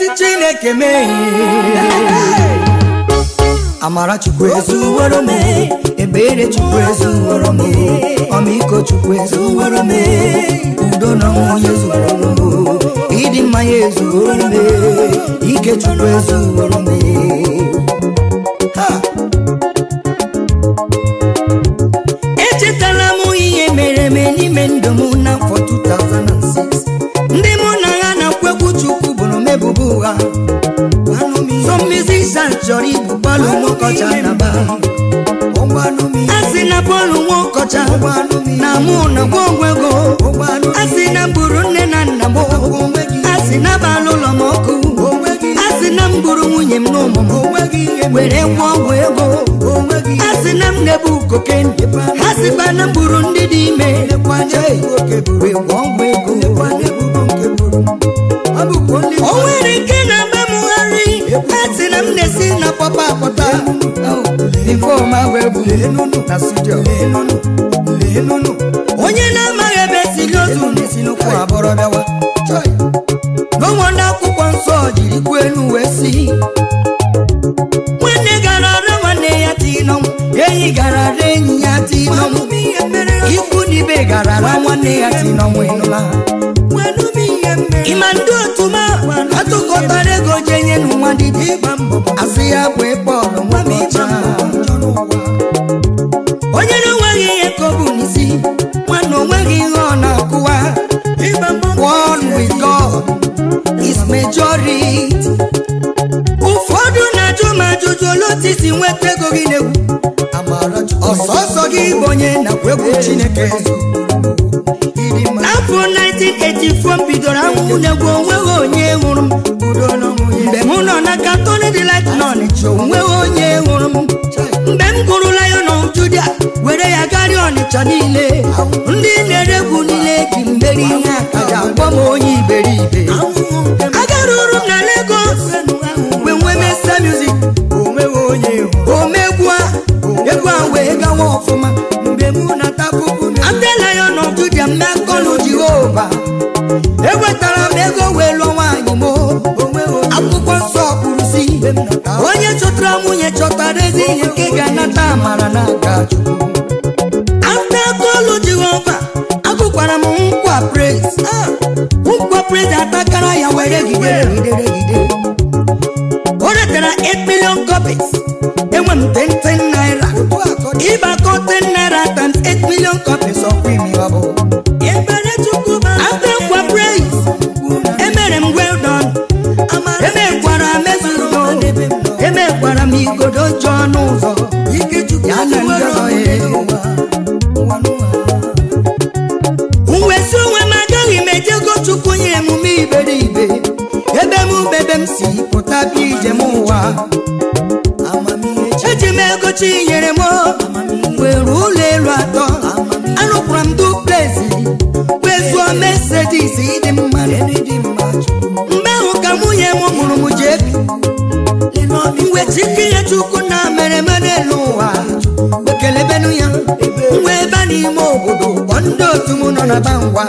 Chineke mee amara Chukwu ezuworo me ebere Chukwu ezuworo me ọmịiko Chukwu ezuworo me udo na nwunye ezuworo ịdị mma ya ezuworo me ike Chukwu ezuworo me echetala m ihe mere eme n'ime ndụ m n'afọ 2006 ndị mụ na ha na-akwekwu Chukwu bụrụ mebubu ụgha. Some musicians chọrọ ibu bọọlụ nwokocha na ba asị na bọọlụ nwokocha na mụ na gwogwego asị na mburu nne na nna m asị na balụ ụlọ m ọkụ asị na mburu nwunye m n'ụmụ m were ngwa ọgwụ ego asị na m na-ebu koken asị ba na mburu ndị dị ime wee ngwa ọgwụ ego o nwere ike na mbe mụgharị asị na m na-esi na papa apụta ifeọma wee bụ na studio onye na-amaghị ebe siri ozu na-esi n'ụkwụ abụrụ bịawa n'ụmụnne akwụkwọ nsọ jiri kwuo elu wee si nwanne gara ara nwanne ya tinọm enyi gara ara enyi ya tinọm ikwu n'ibe gara ara nwanne ya tinọm ịnụla ịma ndị otu ma atụkọtara ego jenye n'ụwa dịdị asị ya bụ Pọl nwamecha onye na-enweghị ihe ka ọ bụ n'isi nwanne onweghị ihe ọ na-akụwa one with God is majority. Ụfọdụ na-ajụ ma ajụjụ olotisi nweta ego gị n'egwu ọsọsọ gị bụ onye nakwa egwu Chineke n'afọ 1984 bidoro ahụhụ na-egwu onweghị onye hụrụ m mgbe m nọ na Catholic Delight n'Ọnịcha onweghị onye hụrụ m mgbe m gụrụ Lion of Judah were ya garị Ọnịcha niile ndị na-ere egwu niile ji mmeri ihe akaja akpọ m onye iberibe agaruru m na Lagos wee nwee Mesa Music omegwua egwu a wee gawa ọfụma mgbe m na-atapụpụ ndị Lion of Judah mmekọlụ Jehova ewetara m ego wee lụọ nwaanyị m akwụkwọ nsọ kwuru si onye chọtara nwunye chọtara ezi ihe nke ga-anata amara n'aka Chukwu. Akụkọlụ Jehova agụkwara m nkwa praise atakara ya were gide o retara 8 million copies enwe m 10 naira ịbakọ 10 naira times 8 million copies ọkwa imi ọ bụ nkwa praise emere m well done emekwara mezudo emekwara m igodo jọ n'ụzọ ya na ndị ọzọ mwesi onwe m agaghị m ejego Chukwu nye emume iberibe ebe m si pụta bi ije m ụwa eji m ego Chi nyere m were ụlọ elu 3 arụkwara m duplex wee zụọ Mercedes dị mma mgbe ahụ ka nwunye m mụrụ m ji ebi wechike ya Chukwu na mere n'elu ụwa ekelebenu ya nwe ebe n'ime obodo kpọ ndị otu m nọ na Bangwa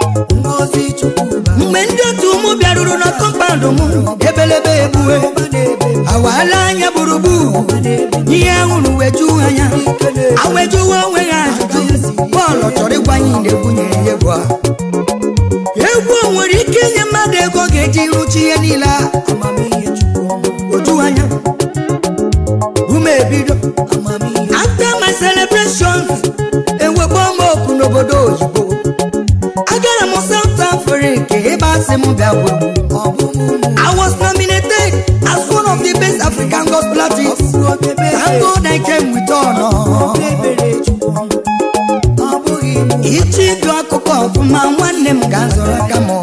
mgbe ndị otu m bịaruru na kọmpandụ m ebelebe egbue awala anya gburugburu ihe ahụrụ weju anya awejuwe onwe ha ajụjụ Pọl chọrọ ịgwanye na-egwunye ya egwu o nwere ike inye mmadụ ego ga-eji rụchi ihe niile oju anya ume ebido after my celebrations enwekwa m oku n'obodo oyibo agara m South Africa ebe asị m bịa gwegwu I was nominated as one of the best African gospel artists. Thank God I came with honor. Ichi du akụkọ ọfụma nwanne m ga-azọrọ aka m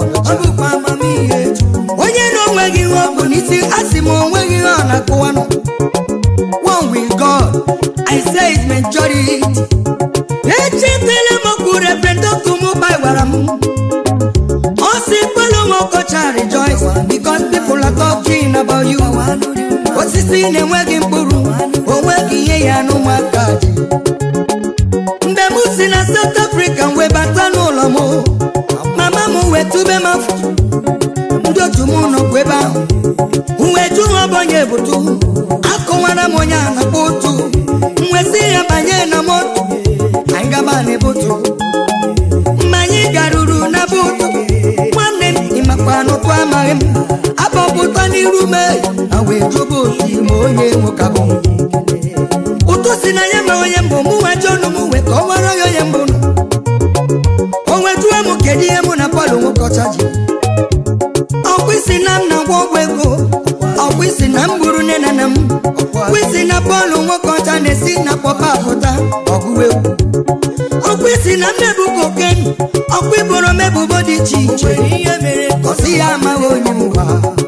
onye na onweghị ihe ọ bụ n'isi asị m onweghị ihe ọ na-akụwanụ one with God I say it majority. Echetela m okwu Reverend Dr. Mubai gwara m ọ sị kpọlụ m ọkọcha rejoice because people are talking about you. Osisi na-enweghị mkpụrụ onweghị ihe ya n'ụmụaka ji mgbe m si na South Africa wee bata n'ụlọ m mama m wee tube m afọ ndị otu m no kweba uweju obonye butu akọwara m onye anakpo otu mwesi ya banye na moto aingaba ne butu mmanyi garuru na butu nwanne m ịmakwa n'otu amaghị m abọpụta n'iru me aweju butu ma onye nwokabụ ụtụ si na ya ma onye mbụ mụ weju ọnụ m we ka ọ nwere onye mbụ onwejuwe m kedu ihe mụ na Paul nwokọcha ji ọkwịsị na m na-agwa ọgwụ ego ọkwịsị na m gburu nne na m kwịsị na Paul nwokọcha na-esi na pọpa apụta ọgwụ egwu ọkwịsị na m na-ebu koken ọkwịbụrụ m ebubo dị iche iche ihe mere kọsi ya amaghị onye ụwa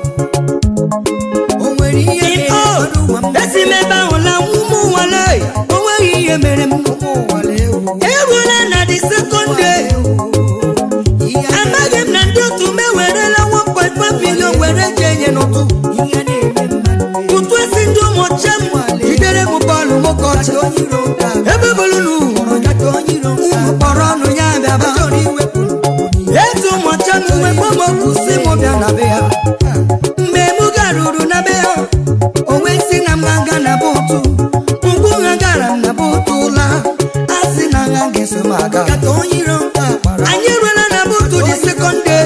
esi m ebe ahụ la ụmụ nwale onweghị ihe mere m erula na the second day amaghị m na ndị otu m ewerela 1.5 million were ji enye n'ụtụ ụtụ esi ndị ụmụcha m jidere m Paul nwokọcha ebe bụlụ ụmụ kpọrọ ọnụ ya bịaba etu ụmụcha m nwekwa m okwu si m bịa na be ya mgbe m garuru na be ya onwe si na m aga na bụtụ mgbe ha gara m na bụtụ ụla a sị na ha ga-eso m aga anyị ruola na bụtụ dị second day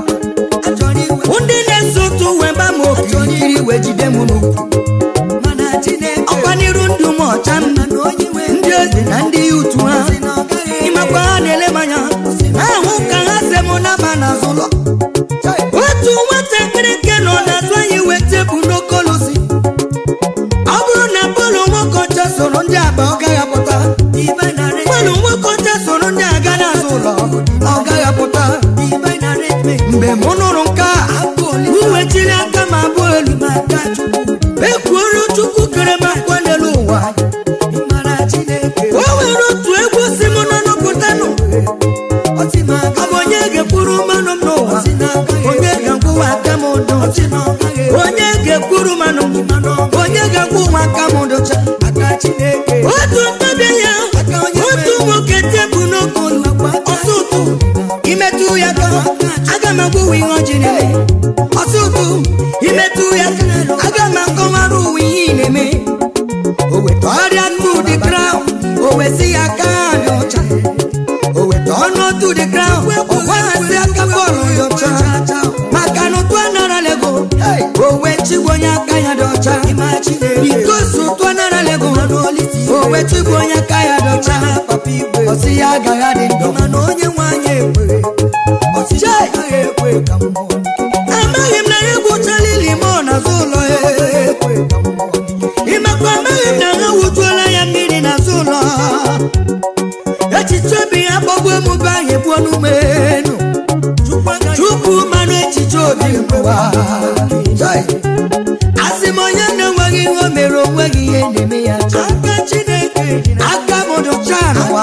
ndị na-eso otu wee gba m okirikiri wee jide m n'ukwu ọkwa n'iru ndụ m ọcha m ndị eze na ndị utu ha ịmakwa ha na-ele m anya ahụ ka ha se m n'aba n'azụ ụlọ otu nwatakịrị nke nọ n'azụ anyị wee tebụ n'okolosi ọ bụrụ na Paul nwokọcha soro ndị aba ọ gaghị apụta Paul nwokọcha soro ndị aga n'azụ ụlọ ọ gaghị apụta mgbe m nụrụ nke a m wechiri aka m abụọ elu ekwuoro Chukwu kere m akwa n'elu ụwa o nwere otu egwu si m nọ n'ọpụtanụ ọ bụ onye ga-ekwuru mmanụ m n'ụwa onye ga-akwụwa aka m ụdọ onye ga-ekwuru mmanụ m onye ga-akwụ nwa aka m ụdọcha otu ntabịa ya otu nwoke tebụ n'okolu ọsọ ụtụ imetụ ya ka aga m agwụwa ihe ọjị na-eme ọsọ ụtụ imetụ ya ka aga m akọwara uwe ihe ị na-eme o weta ọrịa to the ground o wesi ya aka dị ọcha o weta ọnụ to the ground ọ gwaghasị aka Paul dị ọcha maka na ụtụ anara lego o wee chigbu onye aka ya dị ọcha bikosi ụtụ anara lego o wee chigbu onye aka ya dị ọcha ọsị ya agaghị adị ndụ amaghị m na ya egwuchala ili ma ọ n'azụ ụlọ ịmakwa amaghị m na ha wujuola ya mmiri n'azụ ụlọ echiche obi ya gbagbo emume ahụ ebuo n'umenu Chukwu mmanụ echiche obi mgbewa asị m onye na-enweghị ihe o mere onweghị ihe na-eme ya aka Chineke aka m dụcha n'ụwa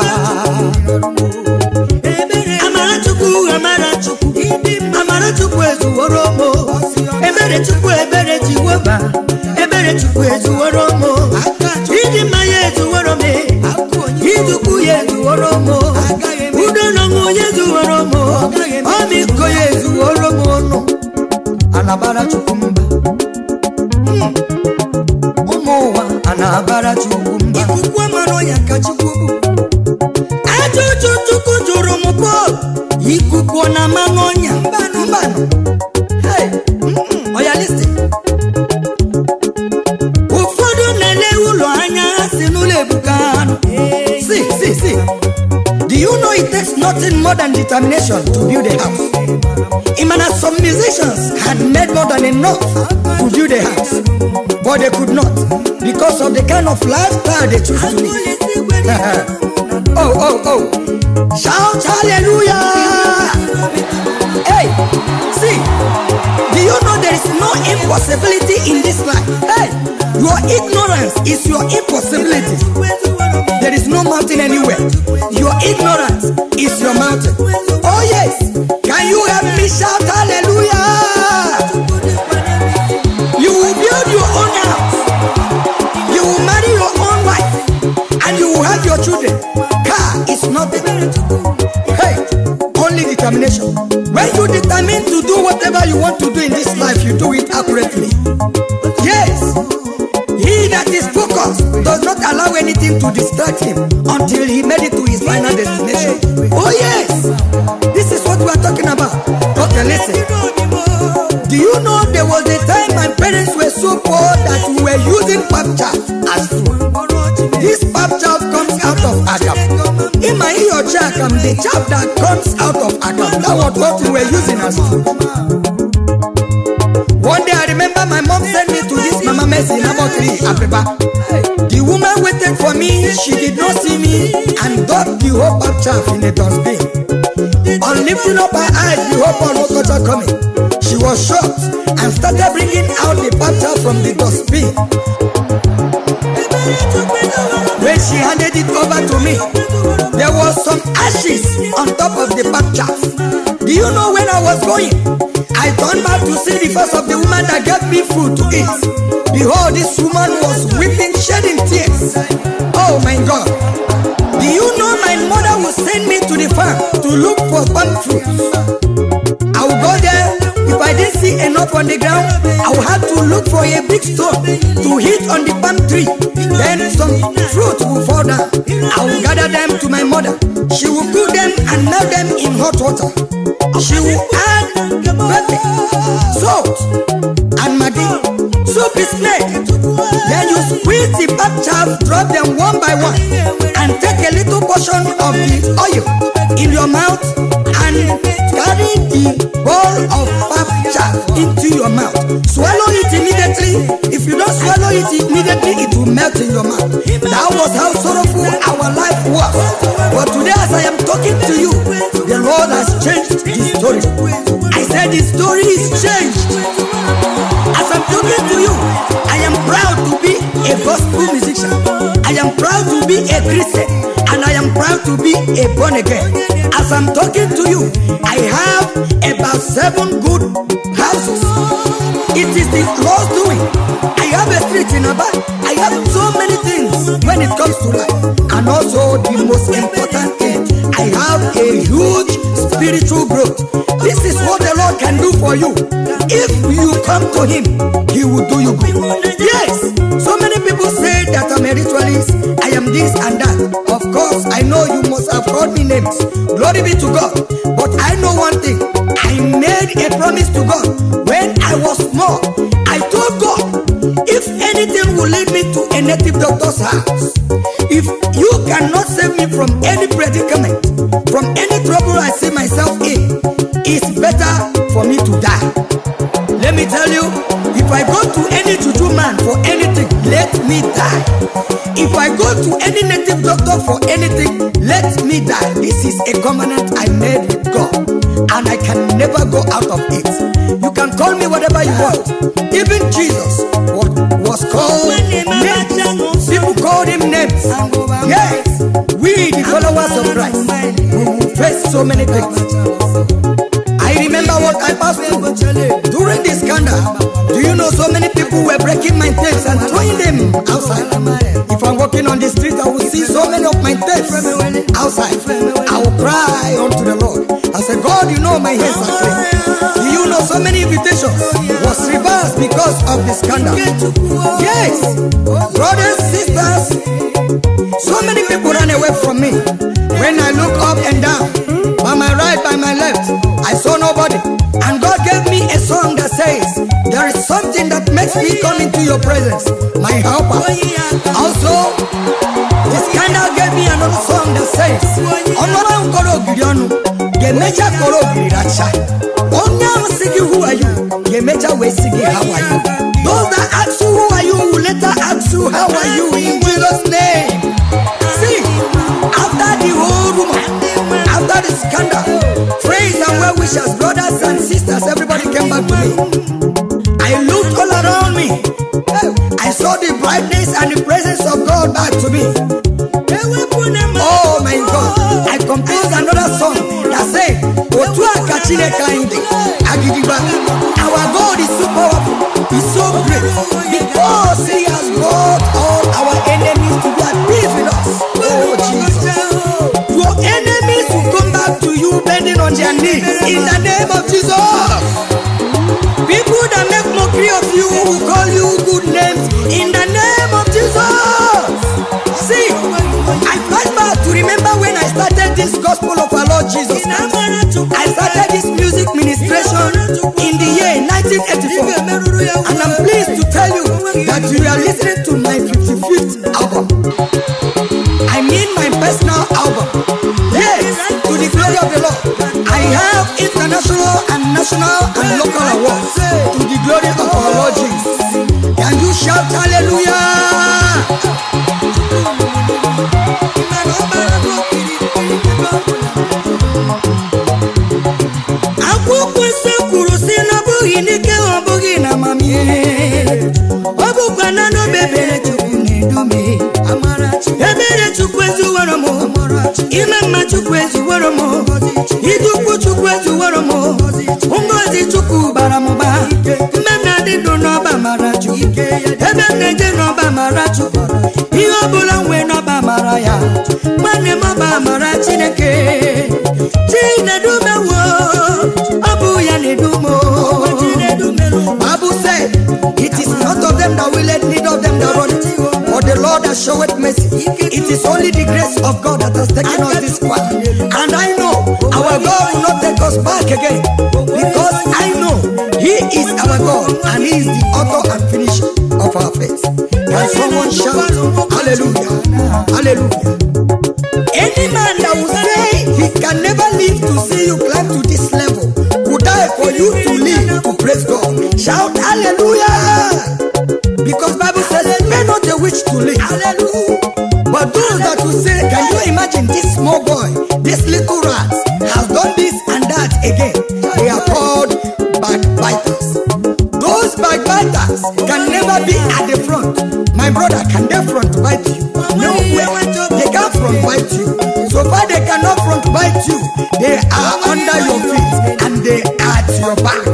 amara Chukwu ezuworo mo ebere Chukwu ebere Jehova ebere Chukwu ezuworo mo ịdị mma ya ezuworo me idukwu ya ezuworo mo udo na ọṅụ ya ezuworo mo ọmịiko ya ezuworo mo ọnụ anabara Chukwu mba ụmụ ụwa anabara Chukwu mba ikuku amara ya ka Chukwu bụ ajụjụ Chukwu jụrụ m Paul ikuku na mmanụ ọnya mbanụ oya listen ụfọdụ na-ele ụlọ anya ha si n'ụlọ ebuka anụ see do you know it takes nothing more than determination to build a house? Imana some musicians had made more than enough to build a house but they could not because of the kind of lifestyle they choose to live. oh shout hallelujah. Hey, see, do you know there is no impossibility in this life? Hey, your ignorance is your impossibility. There is no mountain anywhere. Your ignorance is your mountain. Oh yes, can you help me shout hallelujah? You will build your own house. You will marry your own wife. And you will have your children. Car is nothing. Hey, only determination. When you determine to do whatever you want to do in this life, you do it accurately. Yes, he that is focused does not allow anything to distract him until he made it to his final destination. Oh yes, this is what we are talking about. Okay, listen. Do you know there was a time my parents were so poor that we were using pap chaff as food? This pap chaff comes out of Agam. In my ear chakam, the chaff that comes out of Agam, that was what we were using as food. One day I remember my mom sent me to this Mama Mercy in Abokri, Abeba. The woman waited for me, she did not see me, and dumped the whole pap chaff in a dustbin. On lifting up her eyes, the whole pot was coming. She was shocked and started bringing out the pap chaff from the dustbin. When she handed it over to me, there was some ashes on top of the pap chaff. Do you know when I was going? I turned back to see the face of the woman that gave me food to eat. Behold, this woman was weeping, shedding tears. Oh my God. Do you know my mother would send me to the farm to look for palm fruits? I would go there. If I didn't see enough on the ground, I would have to look for a big stone to hit on the palm tree. Then some fruit will fall down. I will gather them to my mother. She will cook them and melt them in hot water. She will add pepper, salt, and maggi. Soup is made. Then you squeeze the pap chaff, drop them one by one, and take a little portion of the oil in your mouth and carry the bowl of pap chaff into your mouth. Swallow it immediately. If you don't swallow it immediately, it will melt in your mouth. That was how sorrowful our life was. But today, as I am talking to you, the Lord has changed the story. I said the story is changed. As I'm talking to you, I am proud to be a gospel musician. I am proud to be a Christian. And I am proud to be a born again. As I'm talking to you, I have about 7 good houses. It is the Lord's doing. I have a street in Aba. I have so many things when it comes to life. And also the most important thing, I have a huge spiritual growth. This is what the Lord can do for you. If you come to Him, He will do you good. Yes, so many people say that I'm a ritualist, I am this and that. Of course, I know you must have called me names. Glory be to God. But I know one thing. I made a promise to God when I was small. I told God, if anything will lead me to a native doctor's house, if you cannot save me from any predicament, from any trouble I see myself in, it's better for me to die. Let me tell you, if I go to any juju man for anything, let me die. If I go to any native doctor for anything, let me die. This is a covenant I made with God, and I can never go out of it. You can call me whatever you want. Even Jesus was called names. People called him names. Yes, we the followers of Christ, we will face so many things. I remember what I passed through during this scandal. Do you know so many people were breaking my tapes and throwing them outside? If I'm walking on the street, I will see so many of my tapes outside. I will cry unto the Lord. I said, God, you know my hands are clean. Do you know so many invitations was reversed because of the scandal? Yes, brothers, sisters, so many people ran away from me. When I look up and down, by my right, by my left, I saw nobody. And God gave me a song that says, there is something that makes me come into your presence, my helper. Also, the scandal gave me another song that says, Onora Nkoro Gideonu, Gemeja Koro Giracha. Onya Sigi, who are you? Gemeja Wesigi, how are you? Those that ask you who are you will later ask you how are you in Jesus' name. See, after the whole rumor, after the scandal, friends and well-wishers, brothers and sisters, everybody came back to me. I looked all around me. I saw the brightness and the presence of God back to me. Oh my God, I composed another song that said, our God is so powerful, He's so great, because He has brought all our enemies to be at peace with us. Oh Jesus, your enemies will come back to you bending on their knees in the name of Jesus. People that make Every of you will call you good names in the name of Jesus. See, I flashback to remember when I started this gospel of our Lord Jesus. I started this music ministration in the year 1984. And I'm pleased to tell you that you are listening to my 55th album. I mean my personal album. Yes, to the glory of the Lord. I have international and national and local awards to the glory of our Lord Jesus. Can you shout hallelujah? Akwụkwọ nsọ kwuru sị na ọbụghị n'ike ọbụghị na amamihe, ọ bụkwa na n'obebere Chukwu na-edume. Ebere Chukwu ezuworo m, ime mma Chukwu ezuworo m, idukwu Chukwu ezuworo m, ngozi Chukwu bara m ụba. Mgbe m na-adị ndụ n'ọba mara Chukwu, ebe m na-eje n'ọba mara Chukwu, ihe ọbụla nwee n'ọba mara ya. Nwanne m ọba mara Chineke, Chinedumewo, ọ bụ ya na-edumo. Bible said, it is not of them that will let, neither of them that run it, but the Lord has showed mercy. It is only the grace of God that has taken us this far. And I know our God will not take us back again, because I know He is our God and He is the author and finisher of our faith. Can someone shout hallelujah? Hallelujah. Any man that will say he can never live to see you climb to this level would die for you to live to praise God. Shout hallelujah. Because Bible says, men not a wish to live. Hallelujah. But those that will say, can you imagine this small boy, this little rat has done this and that again? They are called backbiters. Those backbiters can never be at the front. My brother, can they front bite you? No way. They can't front bite you. So far they cannot front bite you. They are under your feet and they are at your back.